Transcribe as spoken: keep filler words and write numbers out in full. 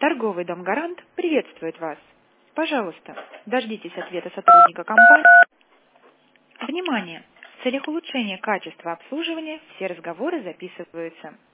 Торговый дом «Гарант» приветствует вас. Пожалуйста, дождитесь ответа сотрудника компании. Внимание! В целях улучшения качества обслуживания все разговоры записываются.